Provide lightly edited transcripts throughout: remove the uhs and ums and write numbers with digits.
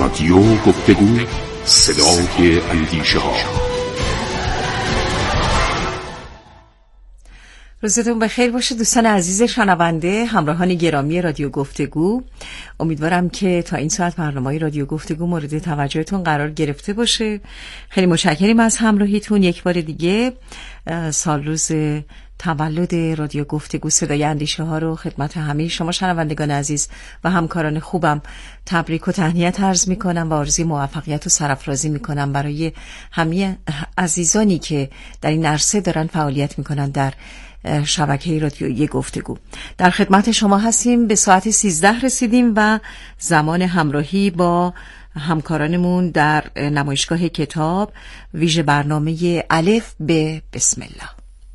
رادیو گفتگو، صدای اندیشه ها. روزتون بخیر باشه دوستان عزیز شنونده، همراهان گرامی رادیو گفتگو. امیدوارم که تا این ساعت برنامه رادیو گفتگو مورد توجهتون قرار گرفته باشه. خیلی متشکریم از همراهیتون. یک بار دیگه سال روز تولد رادیو گفتگو صدای اندیشه ها رو خدمت همه شما شنوندگان عزیز و همکاران خوبم تبریک و تهنیت عرض میکنم و آرزوی موفقیت و سرافرازی میکنم برای همه عزیزانی که در این عرصه دارن فعالیت میکنن در شبکه رادیویی گفتگو. در خدمت شما هستیم. به ساعت 13 رسیدیم و زمان همراهی با همکارانمون در نمایشگاه کتاب ویژه برنامه الف به بسم الله.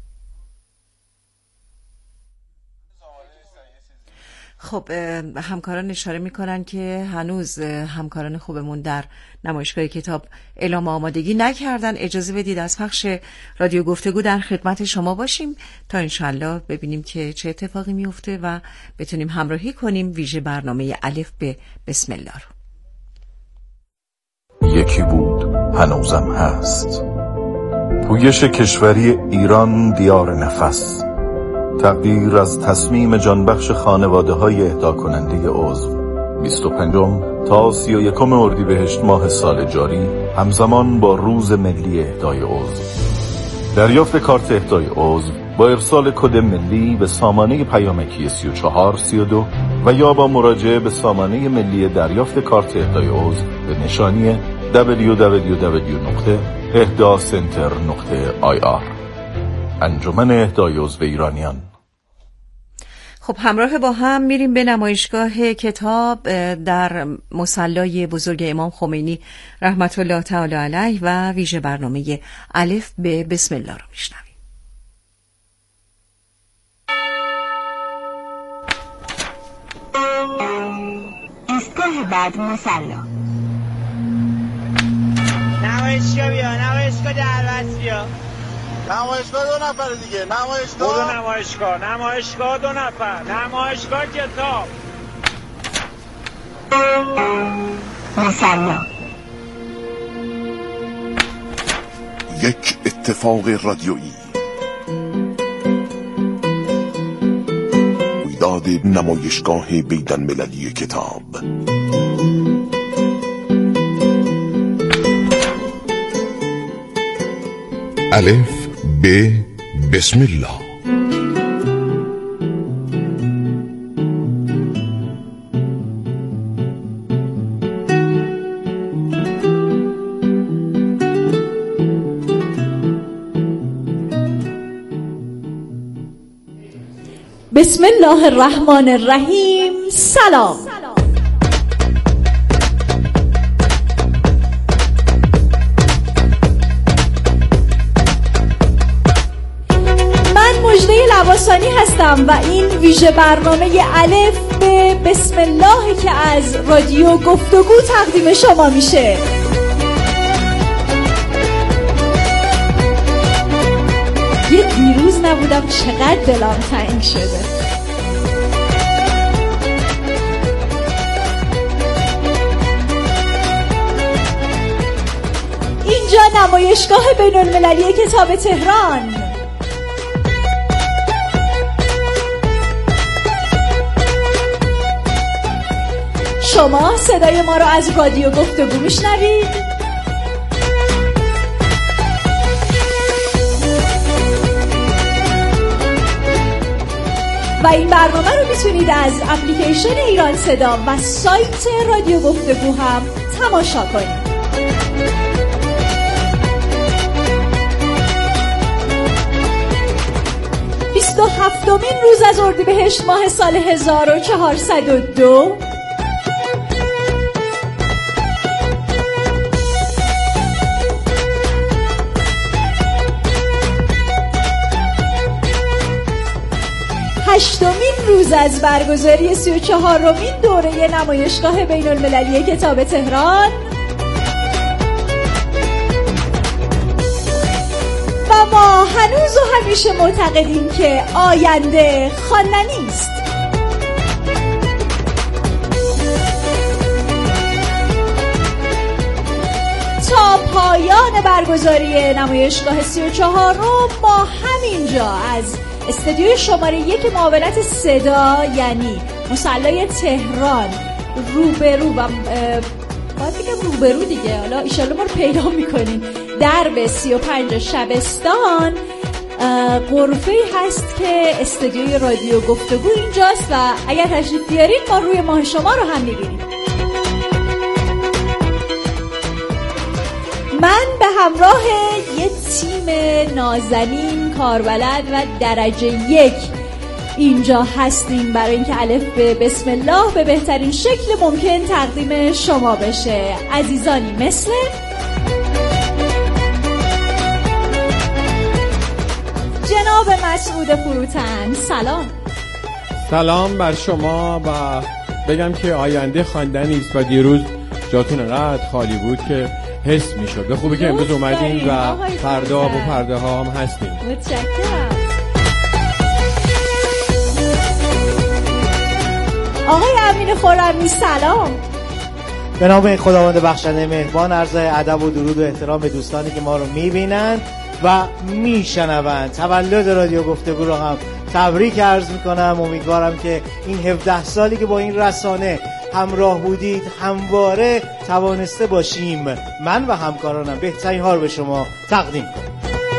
خب همکاران اشاره میکنن که هنوز همکاران خوبمون در نمایشگاه کتاب اعلام آمادگی نکردن. اجازه بدید از پخش رادیو گفتگو در خدمت شما باشیم تا انشالله ببینیم که چه اتفاقی میفته و بتونیم همراهی کنیم ویژه برنامه الف به بسم الله رو. یکی بود هنوزم هست، پویش کشوری ایران دیار نفس، تغییر از تصمیم جانبخش خانواده‌های اهدا کننده عضو 25 تا 31 اردیبهشت ماه سال جاری همزمان با روز ملی اهدای عضو. دریافت کارت اهدای عضو با ارسال کد ملی به سامانه پیامکی 3432 و یا با مراجعه به سامانه ملی دریافت کارت اهدای عضو به نشانی www.ehdacenter.ir. انجمن اهدای عضو ایرانیان. خب همراه با هم میریم به نمایشگاه کتاب در مصلی بزرگ امام خمینی رحمت الله تعالی علیه و ویژه برنامه الف به بسم الله رو میشنویم. ایستگاه بعد مصلی. نمایشگاه بیا، نمایشگاه دربست بیا. نمایشگاه 2 نفر دیگه. نمایشگاه 2 نفر. نمایشگاه کتاب. مصلی. یک اتفاق رادیویی، رویداد نمایشگاه بین‌المللی کتاب. الف به بسم الله. بسم الله الرحمن الرحیم. سلام. لباسانی هستم و این ویژه برنامه الف به بسم الله که از رادیو گفتگو تقدیم شما میشه. یه دیروز نبودم چقدر دلم تنگ شده. اینجا نمایشگاه بین‌المللی کتاب تهران. شما صدای ما رو از رادیو گفتگو میشنوید. و این برنامه رو میتونید از اپلیکیشن ایران صدا و سایت رادیو گفتگو هم تماشا کنید. هفتمین روز از اردیبهشت ماه سال 1402 8مین روز از برگزاری 34مین دوره نمایشگاه بین‌المللی کتاب تهران و ما هنوز و همیشه معتقدیم که آینده خواندنی است. زمان برگزاری نمایشگاه 34 رو ما همینجا از استودیوی شماره 1 معاونت صدا یعنی مصلی تهران روبرو و باید بگم روبرو دیگه، حالا ایشالله ما رو پیدا میکنین، درب 35 شبستان غرفه‌ای هست که استودیوی رادیو گفتگو اینجاست و اگر تشریف بیارین ما روی ماه شما رو هم میبینیم. من به همراه یه تیم نازنین کاربلد و درجه 1 اینجا هستیم برای اینکه الف به بسم الله به بهترین شکل ممکن تقدیم شما بشه. عزیزانی مثل جناب مسعود فروتن، سلام بر شما و بگم که آینده خواندنی است و دیروز جاتون انقدر خالی بود که حس میشد. به خوبی که امروز اومدین و فردا با پرده ها هم هستیم. متشکرم. آقای امین خرمی سلام. به نام خداوند بخشنده مهربان عرض ادب و درود و احترام به دوستانی که ما رو میبینند و میشنوند. تولد رادیو گفتگو رو هم تبریک عرض میکنم. امیدوارم که این 17 سالی که با این رسانه همراه بودید همواره توانسته باشیم من و همکارانم بهترین ها رو به شما تقدیم کنیم.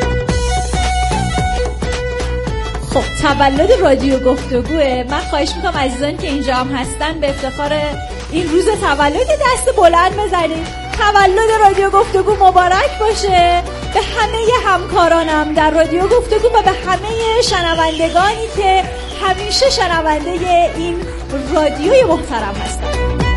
خب تولد رادیو گفتگوه. من خواهش میکنم عزیزانی که اینجا هم هستن به افتخار این روز تولد دست بلند بزنید. تولد رادیو گفتگو مبارک باشه به همه همکارانم در رادیو گفتگو و به همه شنوندگانی که همیشه شنونده این رادیوی محترم هستن.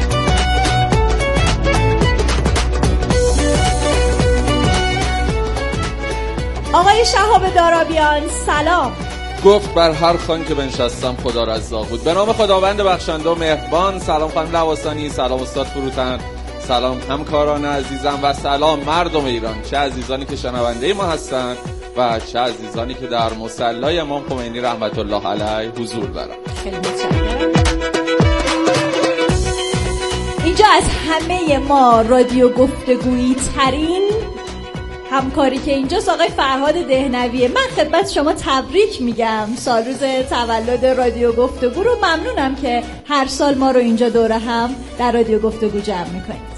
آقای شهاب دارابیان سلام. گفت بر هر خوان که بنشستم خدا رزاق بود. به نام خداوند بخشنده و مهربان. سلام خانم لواسانی، سلام استاد فروتن، سلام همکاران عزیزم و سلام مردم ایران، چه عزیزانی که شنونده ما هستند و چه عزیزانی که در مصلی امام خمینی رحمت الله علیه حضور دارند. خیلی متشکرم. اینجا از همه ما رادیو گفتگویی ترین همکاری که اینجاست آقای فرهاد دهنویه. من خدمت شما تبریک میگم سال روز تولد رادیو گفتگو رو. ممنونم که هر سال ما رو اینجا دوره هم در رادیو گفتگو جمع میکنید.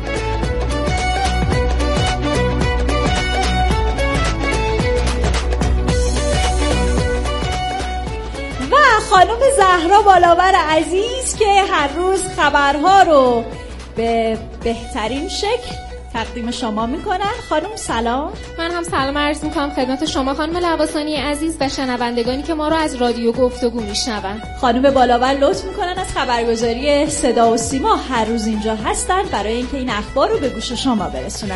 و خانم زهرا بالاور عزیز که هر روز خبرها رو به بهترین شکل تقدیم شما میکنن. خانم سلام. من هم سلام عرض میکنم خدمت شما خانم لواسانی عزیز و شنوندگانی که ما رو از رادیو گفتگو میشنون. خانم بالاور لطف میکنن از خبرگزاری صدا و سیما هر روز اینجا هستن برای اینکه این اخبار رو به گوش شما برسونن.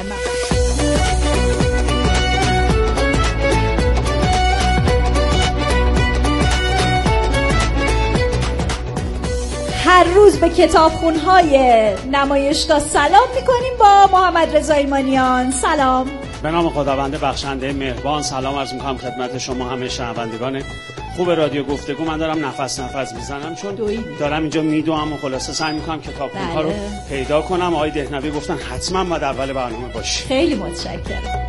هر روز به کتابخونه‌های نمایشگاه سلام میکنیم با محمد رضا ایمانیان. سلام. به نام خداوند بخشنده مهربان سلام عرض میکنم خدمت شما همه شنوندگان خوب رادیو گفتگو. من دارم نفس میزنم چون دارم اینجا میدوام و خلاصه سعی میکنم کتابخونه‌ها رو پیدا کنم. آقای دهنوی گفتن حتما باید اول برنامه باشی. خیلی متشکرم.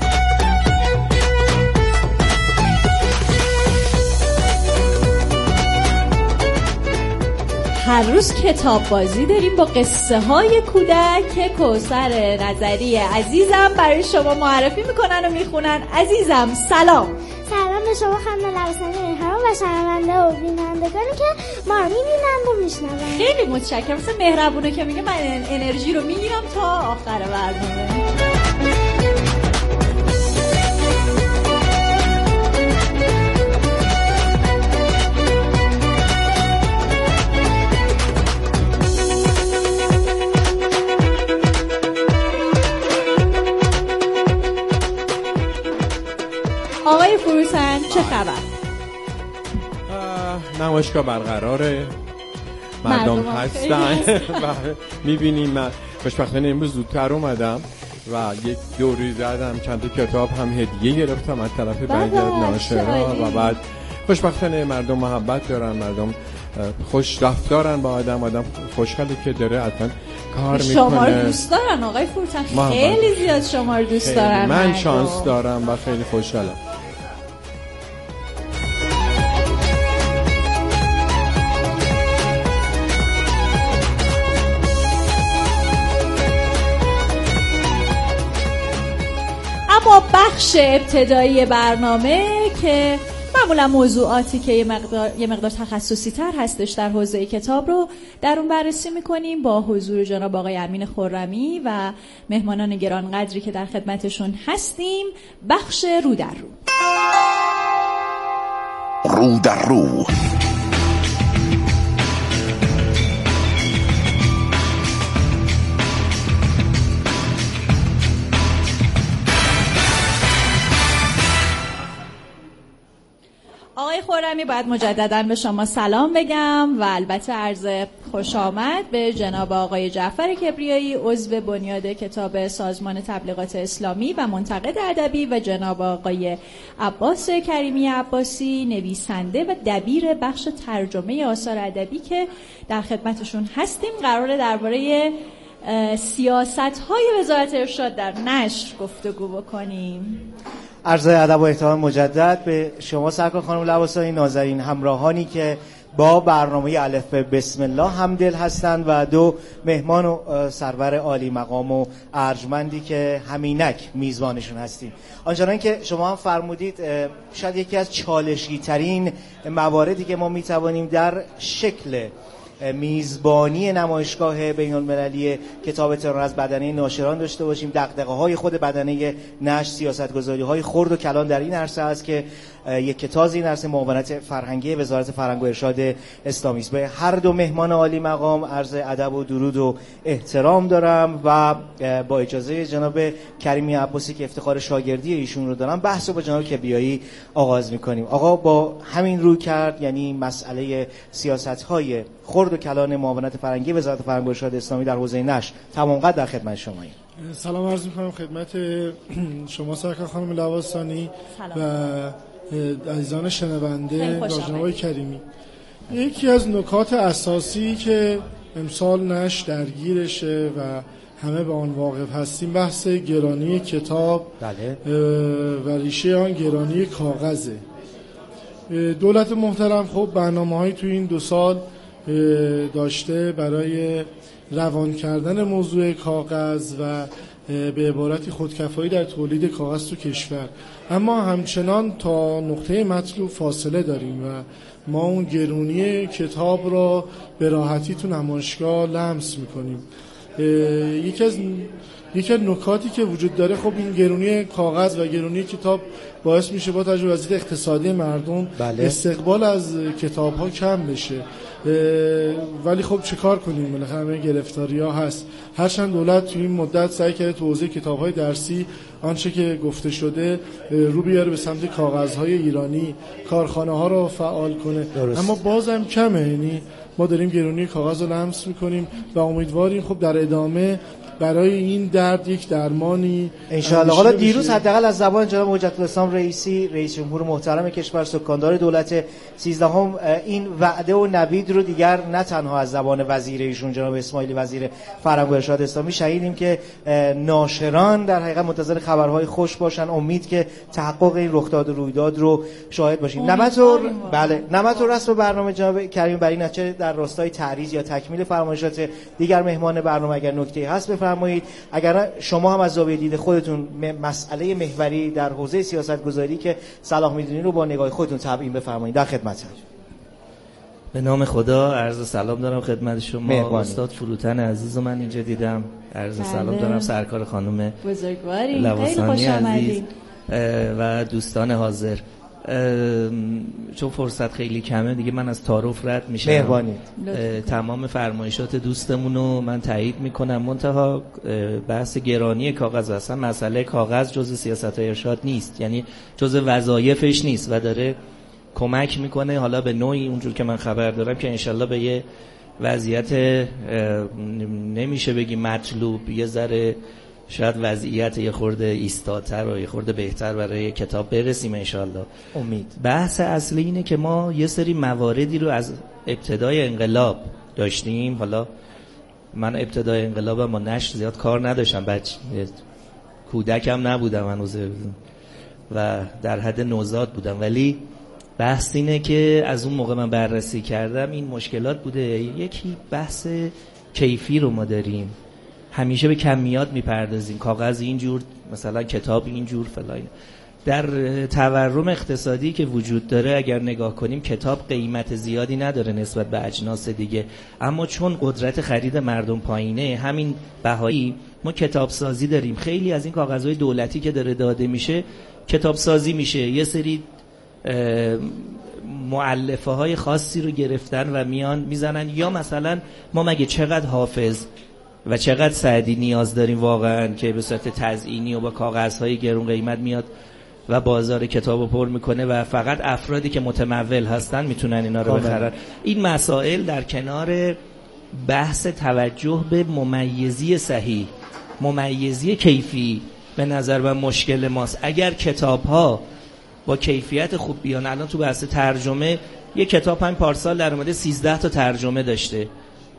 هر روز کتاب بازی داریم با قصه های کودک که کوثر نظری عزیزم برای شما معرفی میکنن و میخونن. عزیزم سلام. سلام به شما خانم لواسانی مهربان و شنونده و بینندگانی که ما رو میبینند و میشنوند. خیلی متشکرم. مثل مهربونه که میگه من انرژی رو میگیرم تا آخر برنامه. آقای فروتن چه خبر؟ نمایشگاه برقراره، مردم هستن و میبینیم. من خوشبختانه امروز زودتر اومدم و یک دوری زدم، چند تا کتاب هم هدیه گرفتم از طرف بنجر ناشرا و بعد خوشبختانه مردم محبت دارن، مردم خوش رفتارن با آدم خوشحاله که داره حتما کار میکنه. شما رو دوست دارن آقای فروتن، خیلی زیاد شما رو دوست دارن. من شانس دارم و خیلی خوشحالم. اما بخش ابتدایی برنامه که معمولا موضوعاتی که یه مقدار تخصصی تر هستش در حوزه کتاب رو در اون بررسی میکنیم با حضور جناب آقای امین خرمی و مهمانان گرانقدری که در خدمتشون هستیم. بخش رو در رو. رو در رو. آقای خرمی باید مجددا به شما سلام بگم و البته عرض خوش آمد به جناب آقای جعفر کبریایی عضو بنیاد کتاب سازمان تبلیغات اسلامی و منتقد ادبی و جناب آقای عباس کریمی عباسی نویسنده و دبیر بخش ترجمه آثار ادبی که در خدمتشون هستیم. قراره درباره سیاست‌های وزارت ارشاد در نشر گفتگو بکنیم. عرض ادب و احترام مجدد به شما سرکار خانم لواسانی، نازنین همراهانی که با برنامه الف به بسم الله همدل هستند و دو مهمان و سرور عالی مقام و ارجمندی که همینک میزبانشون هستیم. آنچنان که شما هم فرمودید شاید یکی از چالشی ترین مواردی که ما میتوانیم در شکل میزبانی نمایشگاه بین‌المللی کتاب تهران از بدنه ناشران داشته باشیم. دغدغه‌های خود بدنه نشر، سیاست‌گذاری‌های خرد و کلان در این عرصه است که یک کتاب این عرصه معاونت فرهنگی وزارت فرهنگ و ارشاد اسلامی است. به هر دو مهمان عالی مقام عرض ادب و درود و احترام دارم و با اجازه جناب کریمی عباسی که افتخار شاگردی ایشون رو دارم بحث رو با جناب کبریایی آغاز می‌کنیم. آقا با همین روی کرد، یعنی مسئله سیاست‌های خرد و کلان معاونت فرهنگی وزارت فرهنگ و ارشاد اسلامی در حوزه نشر تمام قد در خدمت شماییم. سلام عرض می‌کنم خدمت شما سرکار خانم لواسانی و عزیزان شنونده و جناب کریمی. یکی از نکات اساسی که امسال نشر درگیرشه و همه به آن واقف هستیم بحث گرانی کتاب و ریشه آن گرانی کاغذه. دولت محترم خب برنامه‌های تو این 2 سال داشته برای روان کردن موضوع کاغذ و به عبارتی خودکفایی در تولید کاغذ تو کشور، اما همچنان تا نقطه مطلوب فاصله داریم و ما اون گرونی کتاب را به راحتی تو نمایشگاه لمس میکنیم. یکی از نکاتی که وجود داره خب این گرونی کاغذ و گرونی کتاب باعث میشه با توجه به وضعیت اقتصادی مردم استقبال از کتاب ها کم بشه. ولی خب چه کار کنیم، بالاخره همه گرفتاری ها هست. هرچند دولت توی این مدت سعی کرده تو حوزه کتاب های درسی آنچه که گفته شده رو بیاره به سمت کاغذهای ایرانی، کارخانه ها رو فعال کنه درست. اما بازم کمه، یعنی ما داریم گرونی کاغذ رو لمس میکنیم و امیدواریم خب در ادامه برای این درد یک درمانی انشاءالله. حالا دیروز حداقل از زبان جناب حجت الاسلام رئیس جمهور محترم کشور سکاندار دولت 13 این وعده و نوید رو دیگر نه تنها از زبان وزیر ایشون جناب اسماعیلی وزیر فرهنگ و ارشاد اسلامی شنیدیم که ناشران در حقیقت منتظر خبرهای خوش باشن، امید که تحقق این رخداد و رویداد رو شاهد باشیم. نمط و رسم برنامه جناب کریم بر این نتیجه در راستای تعریض یا تکمیل فرمایشات دیگر مهمان برنامه اگر نکته‌ای هست بفرمایید. اگر شما هم از زاویه دید خودتون مسئله محوری در حوزه سیاست گذاری که صلاح میدونید رو با نگاه خودتون تبیین بفرمایید. در خدمتم. به نام خدا عرض سلام دارم خدمت شما. استاد فروتن عزیز من اینجا دیدم. عرض سلام دارم سرکار خانم بزرگواری، لواسانی عزیز و دوستان حاضر. چون فرصت خیلی کمه دیگه من از تعارف رد میشم. تمام فرمایشات دوستمون رو من تایید میکنم، منتها بحث گرانی کاغذ اصلا مسئله کاغذ جزء سیاست ارشاد نیست، یعنی جزء وظایفش نیست و داره کمک میکنه حالا به نوعی اونجور که من خبر دارم که انشالله به یه وضعیت نمیشه بگی مطلوب، یه ذره شاید وضعیت یه خورده ایستادتر و یه خورده بهتر برای کتاب برسیم انشالله. امید. بحث اصلی اینه که ما یه سری مواردی رو از ابتدای انقلاب داشتیم. حالا من ابتدای انقلاب با نشر زیاد کار نداشتم، کودکم نبودم هنوز و در حد نوزاد بودم، ولی بحث اینه که از اون موقع من بررسی کردم این مشکلات بوده. یکی بحث کیفی رو ما داریم، همیشه به کمیات میپردازیم، کاغذ اینجور مثلا کتاب اینجور فلان. در تورم اقتصادی که وجود داره اگر نگاه کنیم کتاب قیمت زیادی نداره نسبت به اجناس دیگه، اما چون قدرت خرید مردم پایینه، همین بهایی ما کتاب سازی داریم. خیلی از این کاغذهای دولتی که داره داده میشه کتاب سازی میشه، یه سری مؤلفه های خاصی رو گرفتن و میان میزنن. یا مثلا ما مگه چقدر حافظ و چقدر سعدی نیاز داریم واقعا که به صورت تزیینی و با کاغذهای گرون قیمت میاد و بازار کتابو پر میکنه و فقط افرادی که متمول هستن میتونن اینا رو بخرن. این مسائل در کنار بحث توجه به ممیزی صحیح، ممیزی کیفی، به نظر من مشکل ماست. اگر کتاب ها با کیفیت خوب بیان، الان تو بحث ترجمه یه کتاب هم پارسال در اومده 13 تا ترجمه داشته،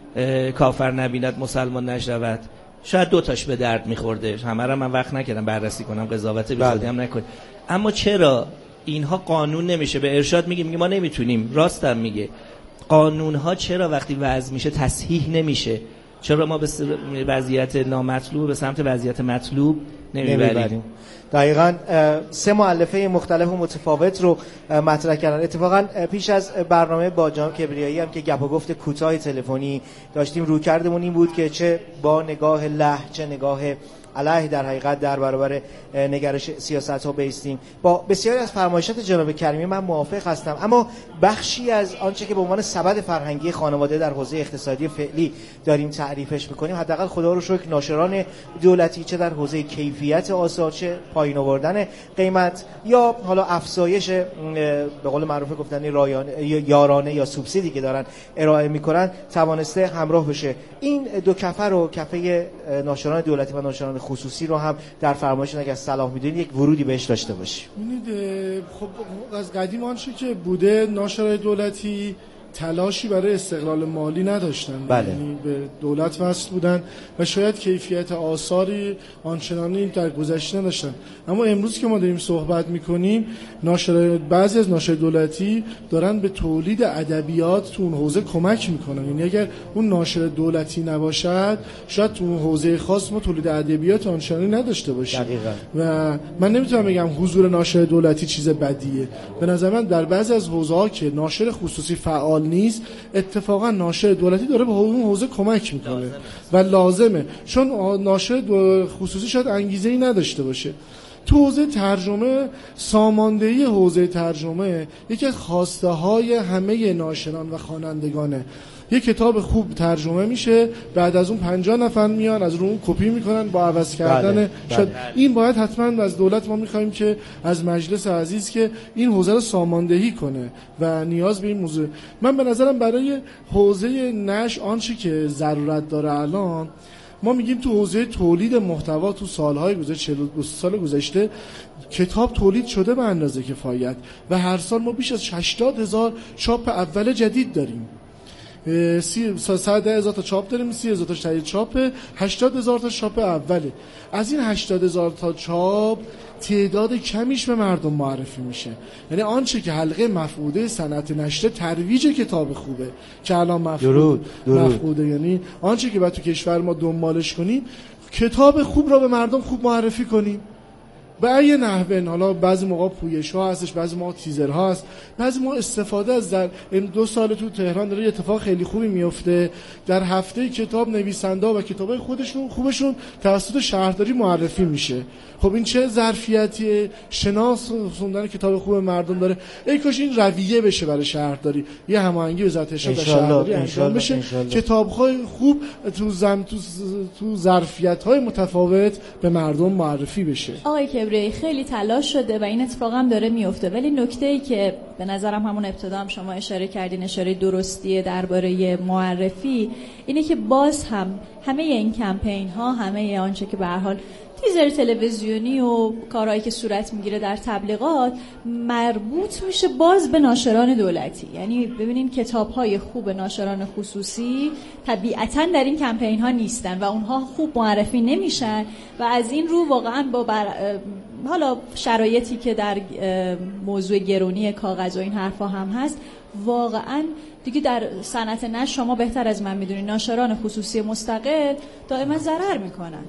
کافر نبیند مسلمان نشود، شاید 2 تاش به درد میخورده، همه را من وقت نکردم بررسی کنم، قضاوت بیخودی هم نکنم. اما چرا اینها قانون نمیشه؟ به ارشاد میگه ما نمیتونیم، راستم میگه. قانون ها چرا وقتی وضع میشه تصحیح نمیشه؟ چرا ما به وضعیت نامطلوب به سمت وضعیت مطلوب نمیبریم؟ دقیقاً 3 مؤلفه مختلف و متفاوت رو مطرح کردن. اتفاقاً پیش از برنامه با جناب کبریایی هم که گپ و گفت کوتاه تلفنی داشتیم، رویکردمون این بود که چه با نگاه له چه نگاه علیه در حقیقت در برابر نگرش سیاست‌ها بایستیم. با بسیاری از فرمایشات جناب کریمی من موافق هستم، اما بخشی از آنچه که به عنوان سبد فرهنگی خانواده در حوزه اقتصادی فعلی داریم تعریفش می‌کنیم، حداقل خدا رو شکر ناشران دولتی چه در حوزه کیفیت آثار، چه پایین آوردن قیمت یا حالا افزایش به قول معروف گفتن یارانه یا سوبسیدی که دارن ارائه می‌کنن توانسته همراه بشه. این دو کفه رو، کفه ناشران دولتی و ناشران خصوصی رو هم در فرمایشتون اگه صلاح می‌دونید یک ورودی بهش داشته باشیم. ببینید خب از قدیم آنچه که بوده، ناشرای دولتی تلاشی برای استقلال مالی نداشتن، یعنی به دولت وصل بودن و شاید کیفیت آثاری آنچنانی در گذشته نداشتن. اما امروز که ما داریم صحبت میکنیم، بعضی از ناشرای دولتی دارن به تولید ادبیات تو اون حوزه کمک میکنن. یعنی اگر اون ناشر دولتی نباشد، شاید تو اون حوزه خاص ما تولید ادبیات آنچنانی نداشته باشیم. و من نمیتونم بگم حضور ناشر دولتی چیز بدیه. به نظر من در بعضی از حوزه‌ها که ناشر خصوصی فعال نیست، اتفاقا ناشر دولتی داره به اون حوزه کمک میکنه و لازمه، چون ناشر خصوصی شاید انگیزه‌ای نداشته باشه. تو حوزه ترجمه، ساماندهی حوزه ترجمه یکی از خواسته های همه ناشران و خوانندگانه. یک کتاب خوب ترجمه میشه، بعد از اون 50 نفر میان از رو اون کپی میکنن با عوض کردن. شاید این باید حتما از دولت ما میخوایم که از مجلس عزیز که این حوزه رو ساماندهی کنه و نیاز به این موضوع. من به نظرم برای حوزه نشر آنچه که ضرورت داره الان، ما میگیم تو حوزه تولید محتوا تو سالهای گذشته 42 سال گذشته کتاب تولید شده به اندازه کفایت و هر سال ما بیش از 80,000 چاپ اول جدید داریم. 110,000 تا چاپ داریم، 30,000 تا تایید چاپ، 80,000 تا چاپ اوله. از این 80,000 تا چاپ تعداد کمیش به مردم معرفی میشه. یعنی آنچه که حلقه مفقوده صنعت نشر ترویج کتاب خوبه که الان مفقوده، یعنی آنچه که باید تو کشور ما دنبالش کنیم، کتاب خوب را به مردم خوب معرفی کنیم. به ای نحوه، حالا بعضی موقع پویش ها هستش، بعضی موقع تیزر ها هست، بعضی موقع استفاده از در این 2 سال تو تهران داره اتفاق خیلی خوبی میفته. در هفته کتاب نویسنده و کتابای خودشون خوبشون توسط شهرداری معرفی میشه. خب این چه ظرفیتی شناس خوندن کتاب خوب مردم داره. ای کاش این رویه بشه برای شهرداری، یه هماهنگی وزارت ارشاد و شهرداری انجام بشه، کتاب‌های خوب تو ظرفیت‌های متفاوت به مردم معرفی بشه. آقای کبریایی خیلی تلاش شده و این اتفاق هم داره میفته، ولی نکته‌ای که به نظرم همون ابتدا هم شما اشاره کردین، اشاره درستیه درباره معرفی، اینه که باز هم همه این کمپین ها، همه آنچه که به هر حال تیزر تلویزیونی و کارهایی که صورت میگیره در تبلیغات مربوط میشه باز به ناشران دولتی. یعنی ببینین کتاب‌های خوب ناشران خصوصی طبیعتاً در این کمپین ها نیستن و اونها خوب معرفی نمیشن و از این رو واقعاً با حالا شرایطی که در موضوع گرونی کاغذ و این حرفا هم هست، واقعاً دیگه در صنعت نشر شما بهتر از من میدونید ناشران خصوصی مستقل دائما ضرر میکنن.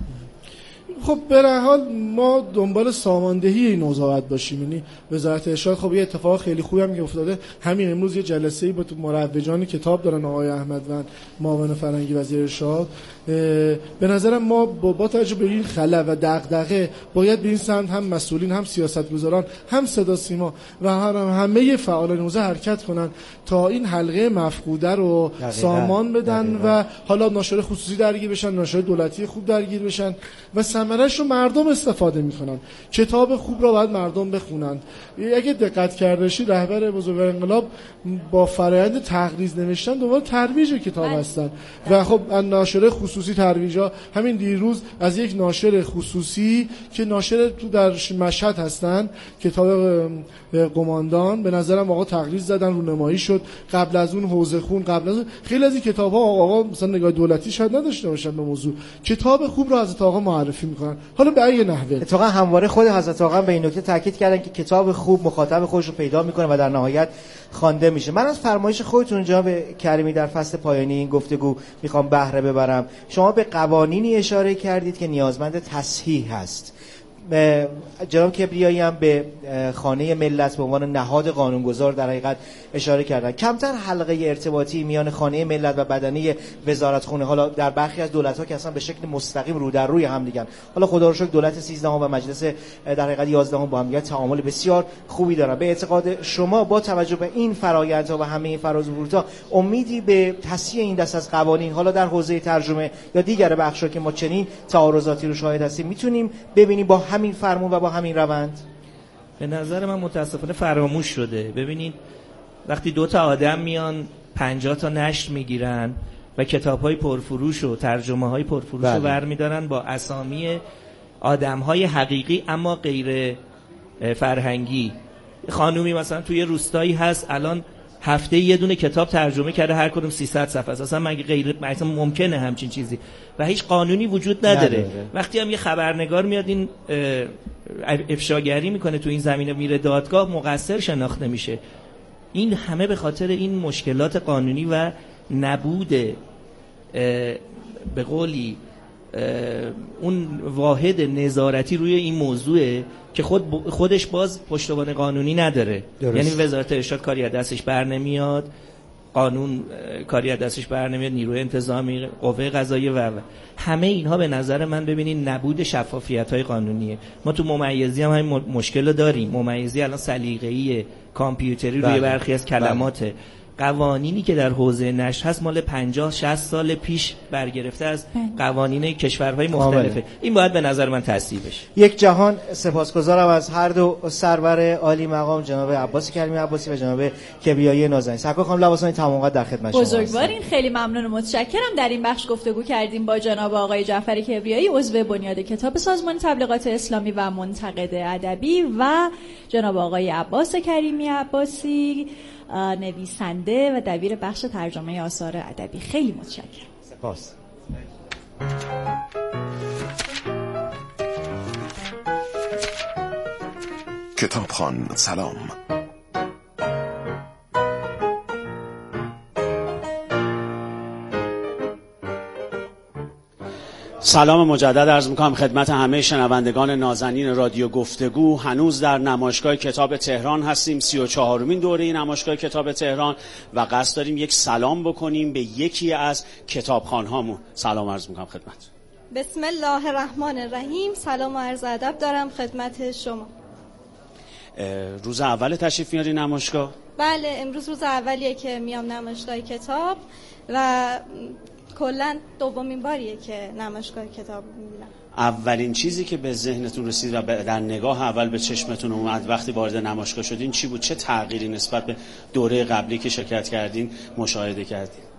خب به هر حال ما دنبال ساماندهی این موضوعات باشیم. یعنی وزارت ارشاد خب یه اتفاق خیلی خوبی هم که افتاده، همین امروز یه جلسه‌ای با مروجان کتاب دارن آقای احمدوند معاون فرهنگی وزیر ارشاد. به نظرم ما با توجه به این خلا و دغدغه باید به این سمت هم مسئولین، هم سیاستگزاران، هم صدا سیما و همه فعالان حوزه حرکت کنن تا این حلقه مفقوده رو سامان بدن و حالا ناشر خصوصی درگیر بشن، ناشر دولتی خوب درگیر بشن و ثمرش رو مردم استفاده میکنن. کتاب خوب رو باید مردم بخونن. اگه دقت کرده باشید رهبر بزرگوار انقلاب با فرآیند تقریض نوشتن دوباره ترویج کتاب هستن و خب ناشر خصوصی ترویجا، همین دیروز از یک ناشر خصوصی که ناشر تو در مشهد هستن کتاب قماندان، به نظرم آقا تقریض زدن، رونمایی شد. قبل از اون حوزه خون، قبل از اون خیلی از این کتاب‌ها آقا مثلا نگاه دولتی شاید نداشته باشن به موضوع، کتاب خوب رو حضرت آقا معرفی میکنن، حالا به اي نحوه. اتفاقا همواره خود حضرت آقا به این نکته تاکید کردن که کتاب خوب مخاطب خودش رو پیدا میکنه و در نهایت خوانده میشه. من از فرمایش خودتون جناب کریمی در فصل پایانی این گفتگو میخوام بهره ببرم. شما به قوانینی اشاره کردید که نیازمند تصحیح هست. جناب کبریایی هم به خانه ملت به عنوان نهاد قانونگذار در حقیقت اشاره کردن. کمتر حلقه ارتباطی میان خانه ملت و بدنه وزارتخونه، حالا در برخی از دولت‌ها که اصلا به شکل مستقیم رو در روی هم دیگن، حالا خدا رو شکر دولت 13 و مجلس در حقیقت 11 با هم دیگه تعامل بسیار خوبی دارن. به اعتقاد شما با توجه به این فرآیندها و همه این فراز و فرودها امیدی به تصحیح این دست از قوانین، حالا در حوزه ترجمه یا دیگر بخش‌ها که ما چنین تعارضاتی رو شاهد هستیم، میتونیم ببینیم با همین فرمون و با همین روند؟ به نظر من متاسفانه فراموش شده. ببینید وقتی 2 تا آدم میان 50 تا نشر میگیرن و کتاب‌های پرفروش و ترجمه‌های پرفروش رو برمی‌دارن با اسامی آدم‌های حقیقی اما غیر فرهنگی. خانومی مثلا توی روستایی هست الان هفته یه دونه کتاب ترجمه کرده، هر کدوم 300 صفحه است. اصلا مگه غیر مثلا ممکنه همچین چیزی؟ و هیچ قانونی وجود نداره. وقتی هم یه خبرنگار میاد این افشاگری میکنه تو این زمینه میره دادگاه، مقصر شناخته میشه. این همه به خاطر این مشکلات قانونی و نبود به قولی اون واحد نظارتی روی این موضوعه که خودش باز پشتوانه قانونی نداره. یعنی وزارت ارشاد کاری از دستش بر نمیاد، قانون کاری از دستش بر نمیاد، نیروی انتظامی، قوه قضاییه و همه اینها به نظر من ببینید نبود شفافیت‌های قانونیه. ما تو ممیزی هم همین مشکل رو داریم. ممیزی الان سلیقه‌ای کامپیوتری روی برخی از کلماته. قوانینی که در حوزه نشر هست مال 50-60 سال پیش برگرفته از قوانین کشورهای مختلفه. این باید به نظر من تصحیح بشه. یک جهان سپاسگزارم از هر دو سرور عالی مقام، جناب عباس کریمی عباسی و جناب کبریایی نازنین. سرکار خانم لواسانی تمام قد در خدمت شما. بزرگوارین، خیلی ممنون و متشکرم. در این بخش گفتگو کردیم با جناب آقای جعفر کبریایی، عضو بنیاد کتاب سازمان تبلیغات اسلامی و منتقد ادبی، و جناب آقای عباس کریمی عباسی، نویسنده و دبیر بخش ترجمه آثار ادبی. خیلی متشکرم. سپاس. کتابخوان سلام. سلام مجدد عرض میکنم خدمت همه شنوندگان نازنین رادیو گفتگو. هنوز در نمایشگاه کتاب تهران هستیم، 34مین دوره نمایشگاه کتاب تهران و قصد داریم یک سلام بکنیم به یکی از کتابخوان‌هامون. سلام عرض میکنم خدمت. بسم الله الرحمن الرحیم. سلام و عرض ادب دارم خدمت شما. روز اول تشریف میاری نمایشگاه؟ بله، امروز روز اولیه که میام نمایشگاه کتاب و کلاً دومین باریه که نمایشگاه کتاب میبینم. اولین چیزی که به ذهنتون رسید و در نگاه اول به چشمتون اومد وقتی وارد نمایشگاه شدین چی بود؟ چه تغییری نسبت به دوره قبلی که شرکت کردین مشاهده کردین؟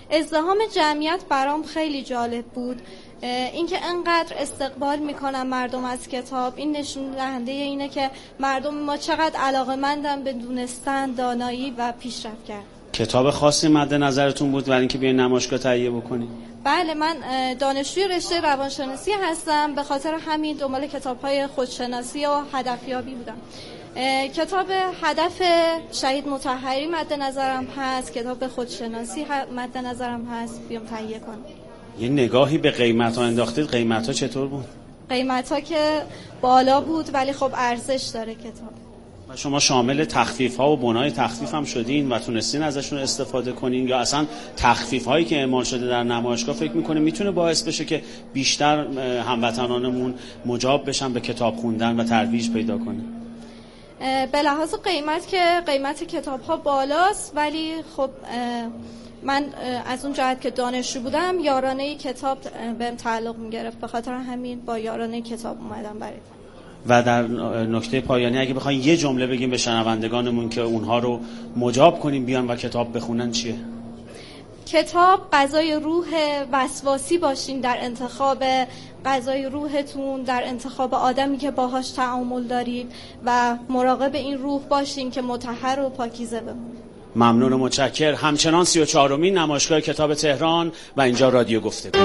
ازدحام جمعیت برام خیلی جالب بود. اینکه انقدر استقبال میکنن مردم از کتاب، این نشون دهنده اینه که مردم ما چقدر علاقه‌مندن به دونستن، دانایی و پیشرفت کردن. کتاب خاصی مد نظرتون بود برای اینکه بیاین نمایشگاه تهیه بکنید؟ بله، من دانشجوی رشته روانشناسی هستم، به خاطر همین دنبال کتاب‌های خودشناسی و هدفیابی بودم. کتاب هدف شهید مطهری مد نظرم هست، کتاب خودشناسی مد نظرم هست، بیام تهیه کنم. یه نگاهی به قیمت‌ها انداختید، قیمت‌ها چطور بود؟ قیمت‌ها که بالا بود ولی خب ارزش داره کتاب. و شما شامل تخفیف‌ها و بنای تخفیف هم شدین و تونستین ازشون استفاده کنین، یا اصلا تخفیف‌هایی که اعمال شده در نمایشگاه فکر می‌کنه میتونه باعث بشه که بیشتر هموطنانمون مجاب بشن به کتاب خوندن و ترویج پیدا کنن؟ به لحاظ قیمت که قیمت کتاب‌ها بالاست، ولی خب من از اون جهت که دانشجو بودم یارانه کتاب بهم تعلق می‌گرفت، به خاطر همین با یارانه کتاب اومدم برای. و در نکته پایانی اگه بخواین یه جمله بگیم به شنوندگانمون که اونها رو مجاب کنیم بیان و کتاب بخونن، چیه؟ کتاب غذای روح، وسواسی باشین در انتخاب غذای روحتون، در انتخاب آدمی که باهاش تعامل دارید و مراقب این روح باشین که مطهر و پاکیزه بمونه. ممنون و متشکر. همچنان 34مین نمایشگاه کتاب تهران و اینجا رادیو گفتگو.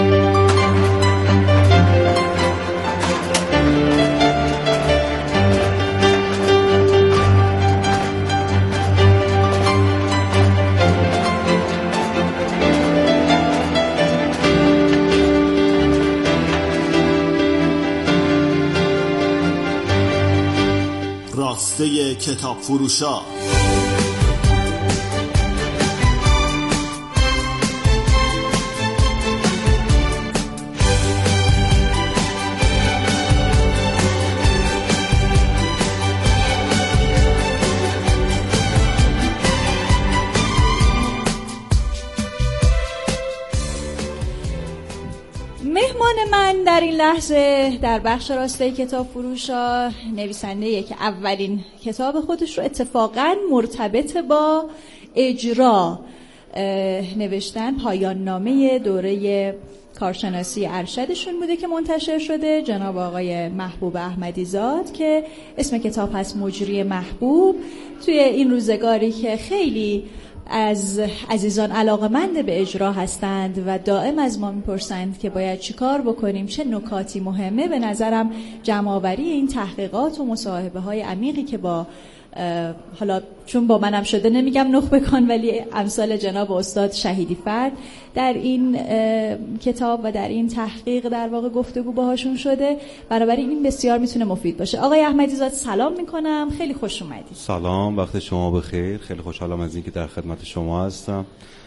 راسته کتاب فروشا. مهمان من در این لحظه در بخش راسته کتاب فروشا نویسنده‌ایه که اولین کتاب خودش رو اتفاقاً مرتبط با اجرا نوشتن، پایان نامه دوره کارشناسی ارشدشون بوده که منتشر شده، جناب آقای محبوب احمدی زاد، که اسم کتاب هست مجری محبوب. توی این روزگاری که خیلی از عزیزان علاقه‌مند به اجرا هستند و دائم از ما میپرسند که باید چیکار بکنیم، چه نکاتی مهمه، به نظرم جمع‌آوری این تحقیقات و مصاحبه‌های عمیقی که با حالا چون با منم شده نمیگم نخبه کن، ولی امثال جناب استاد شهیدی فرد در این کتاب و در این تحقیق در واقع گفتگو باهاشون شده، بنابراین این بسیار میتونه مفید باشه. آقای احمدی زاد سلام میکنم، خیلی خوش اومدید. سلام، وقت شما بخیر. خیلی خوشحالم از اینکه در خدمت شما هستم.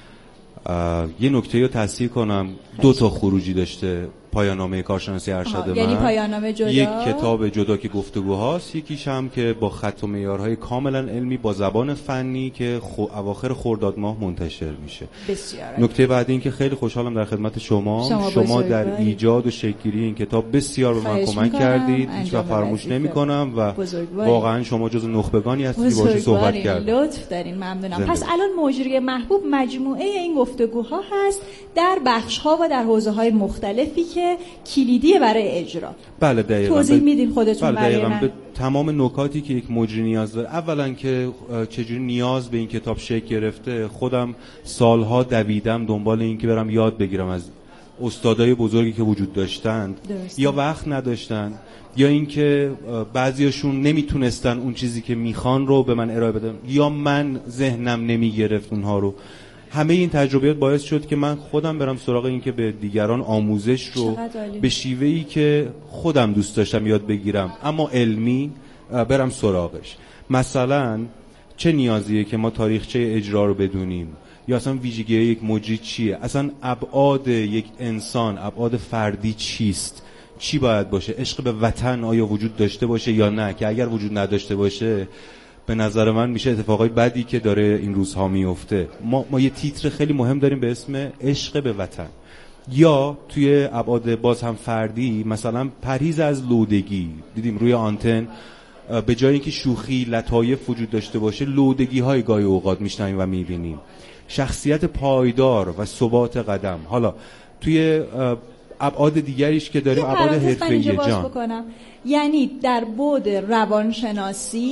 یه نکته رو تصحیح کنم، 2 تا خروجی داشته پایان نامه کارشناسی ارشد من. یعنی پایان نامه جدا، یک کتاب جدا که گفتگوهاست، یکیش هم که با خط و معیارهای کاملا علمی با زبان فنی که اواخر خرداد ماه منتشر میشه. بسیار. نکته بعد این که خیلی خوشحالم در خدمت شما در ایجاد و شکل‌گیری این کتاب بسیار به من کمک کردید، هیچ وقت فراموش نمی‌کنم و واقعا شما جزو نخبگانی هستید که باهاش صحبت کردید. لطف دارین، ممنونم. پس الان مجری محبوب مجموعه این گفتگوها هست در بخش‌ها و در حوزه‌های مختلفی که کلیدیه برای اجرا. بله دقیقاً. توضیح میدین خودتون برای من؟ به تمام نکاتی که یک مجری نیاز داره. اولا که چجوری نیاز به این کتاب شکل گرفته، خودم سالها دویدم دنبال این که برم یاد بگیرم از استادای بزرگی که وجود داشتند. یا وقت نداشتن یا اینکه بعضیاشون نمیتونستن اون چیزی که میخوان رو به من ارائه بدن، یا من ذهنم نمیگرفت اونها رو. همه این تجربیات باعث شد که من خودم برم سراغ این که به دیگران آموزش رو به شیوهی که خودم دوست داشتم یاد بگیرم، اما علمی برم سراغش. مثلا چه نیازیه که ما تاریخچه اجرا رو بدونیم، یا اصلا ویژگی یک مجری چیه، اصلا ابعاد یک انسان، ابعاد فردی چیست، چی باید باشه، عشق به وطن آیا وجود داشته باشه یا نه، که اگر وجود نداشته باشه به نظر من میشه اتفاقای بدی که داره این روزها میفته. ما یه تیتر خیلی مهم داریم به اسم عشق به وطن. یا توی ابعاد باز هم فردی، مثلا پرهیز از لودگی، دیدیم روی آنتن به جای اینکه شوخی لطایف وجود داشته باشه لودگی های گاهی اوقات میشنویم و میبینیم. شخصیت پایدار و ثبات قدم. حالا توی ابعاد دیگریش که داریم ابعاد حرفه‌ای جان، یعنی در بعد روانشناسی